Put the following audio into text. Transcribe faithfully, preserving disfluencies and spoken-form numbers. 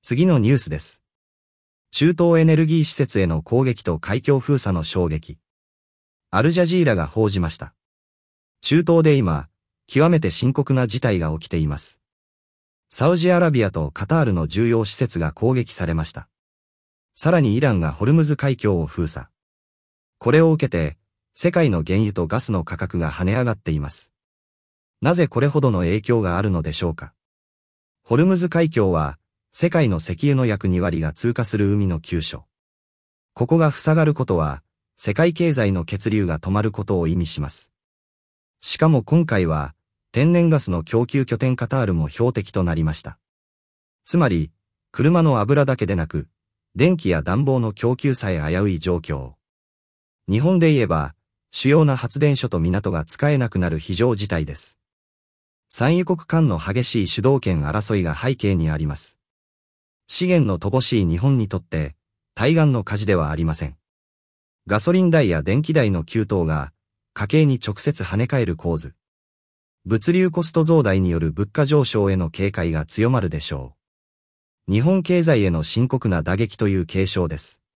次のニュースです。中東エネルギー施設への攻撃と海峡封鎖の衝撃。アルジャジーラが報じました。中東で今、極めて深刻な事態が起きています。サウジアラビアとカタールの重要施設が攻撃されました。さらにイランがホルムズ海峡を封鎖。これを受けて、世界の原油とガスの価格が跳ね上がっています。なぜこれほどの影響があるのでしょうか。ホルムズ海峡は、世界の石油の約に割が通過する海の急所。ここが塞がることは、世界経済の血流が止まることを意味します。しかも今回は、天然ガスの供給拠点カタールも標的となりました。つまり、車の油だけでなく、電気や暖房の供給さえ危うい状況。日本で言えば、主要な発電所と港が使えなくなる非常事態です。産油国間の激しい主導権争いが背景にあります。資源の乏しい日本にとって、対岸の火事ではありません。ガソリン代や電気代の急騰が、家計に直接跳ね返る構図。物流コスト増大による物価上昇への警戒が強まるでしょう。日本経済への深刻な打撃という警鐘です。